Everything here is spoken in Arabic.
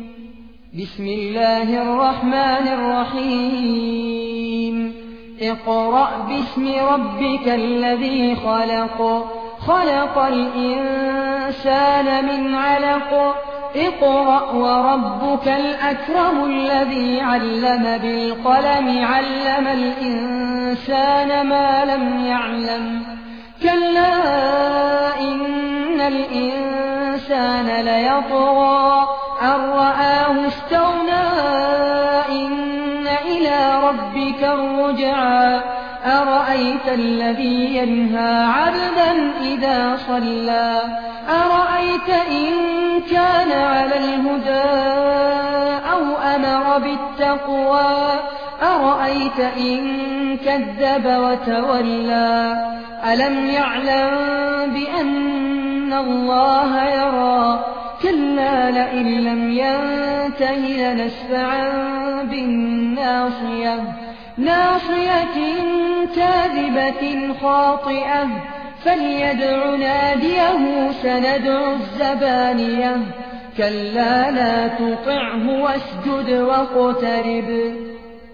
بسم الله الرحمن الرحيم اقرأ باسم ربك الذي خلق خلق الإنسان من علق اقرأ وربك الأكرم الذي علم بالقلم علم الإنسان ما لم يعلم كلا إن الإنسان ليطغى أن رآه استغنى إن إلى ربك الرجعى أرأيت الذي ينهى عبدا إذا صلى أرأيت إن كان على الهدى أو أمر بالتقوى أرأيت إن كذب وتولى ألم يعلم بأن الله يرى كلا لئن لم ينته لنسفعا بالناصية ناصية كاذبة خاطئة فليدع ناديه سندع الزبانية كلا لا تطعه واسجد واقترب